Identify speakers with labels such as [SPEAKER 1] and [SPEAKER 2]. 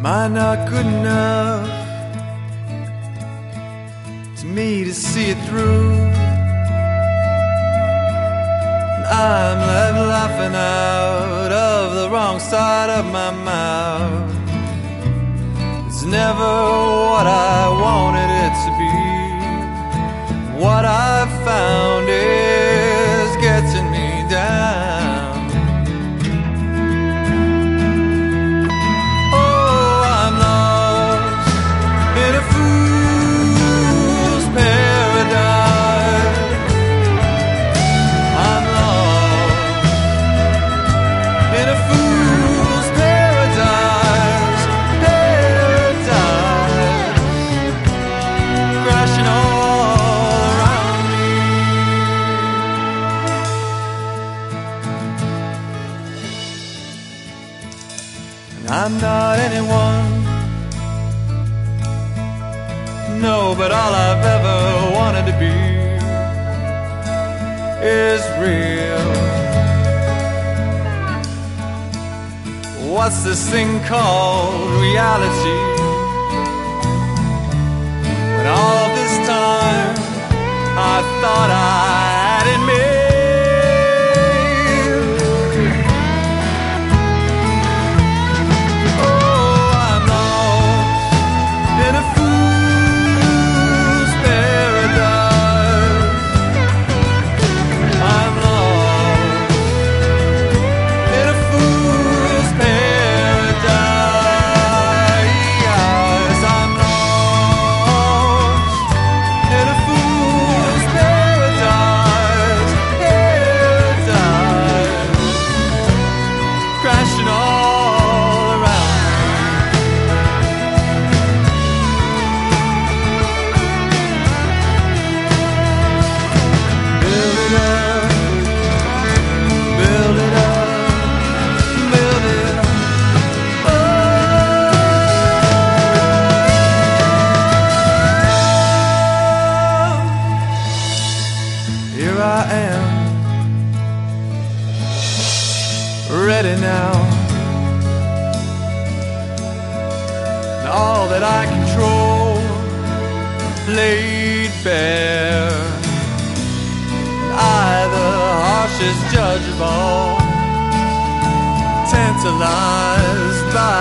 [SPEAKER 1] I not good enough to me to see it through? And I'm left laughing out of the wrong side of my mouth. It's never what I wanted it to be. What I've found is getting me down. Oh, I'm lost in a fool's paradise. I'm lost in a fool's paradise. Paradise crashing all around me. And I'm not anyone, no, but all I've ever wanted to be is real. What's this thing called reality? When all this time I thought I had it made. Oh, I'm lost in a fool's paradise. I'm lost in a fool's paradise. I'm lost in a fool's paradise. Paradise crashing all around. Build it up, build it up, build it up. Here I am, ready now. And all that I control laid bare. I, the harshest judge of all, tantalized by